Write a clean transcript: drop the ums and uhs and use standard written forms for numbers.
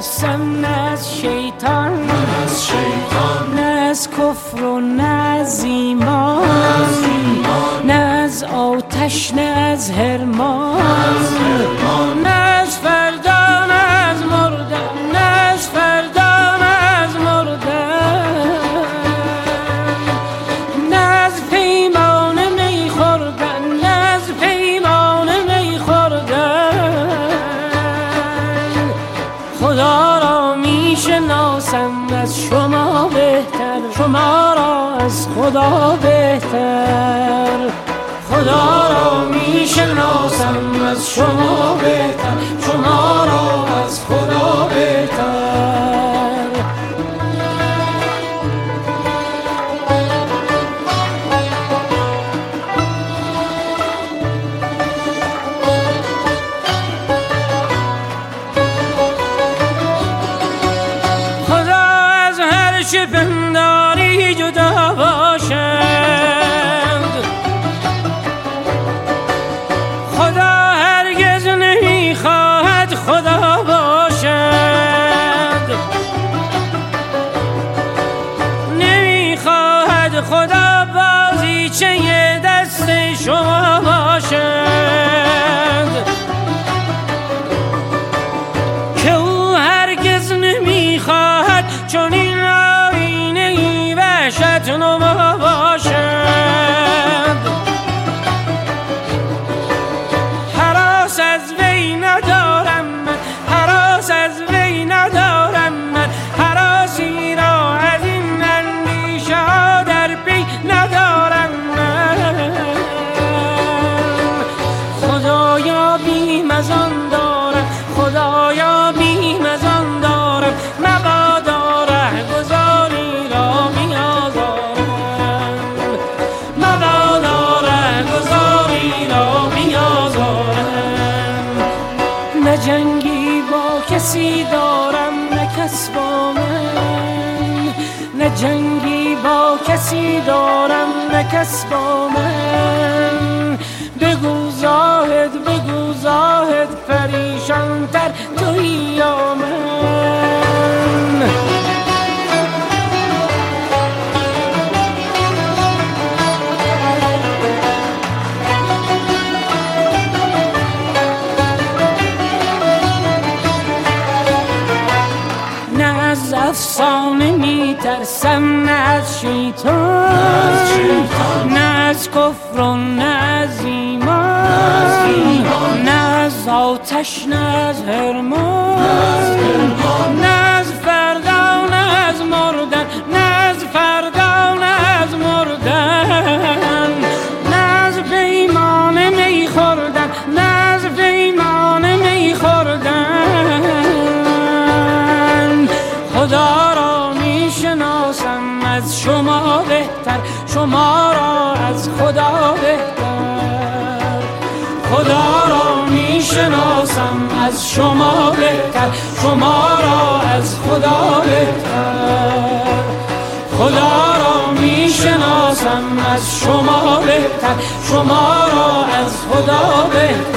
میترسم نه از شیطان نه از کفر و نه از ایمان نه از آتش نه از حرمان نه از فردا نه از مردن نه از فردا نه از مردن نه از پیمان می خوردن نه از پیمان می خوردن خدا را می شناسم از شما بهتر شما را از خدا بهتر خدا را می شناسم از شما بهتر شما را از خدا بهتر خدا از هر چه پنداری جدا باشد خدا هرگز نمیخواهد خدا باشد نمیخواهد خدا بازیچه دست شما باشد که او هرگز نمیخواهد چون این آینه وحشت نما باشد هراس از وی ندارم من هراس از وی ندارم من هراسی را از این اندیشه ها در پی ندارم من خدایا بیم از آن دارم خدایا بیم از آن دارم مبادا رهگذاری را بیازارم مبادا رهگذاری را بیازارم نه جنگی با کسی دارم نه کس با من نه جنگی با کسی دارم نه کس با من بگو زاهد پریشان تر تویی یا من نه از افسانه میترسم نه از شیطان نه از کفر و نه از ایمان نه از آتش نه از حرمان نه از فردا نه از مردن نه از فردا نه از مردن نه از پیمان می خوردن نه از پیمان می خوردن خدا را می شناسم از شما بهتر شما را از خدا بهتر خدا را می شناسم از شما بهتر شما را از خدا بهتر خدا را می شناسم از شما بهتر شما را از خدا بهتر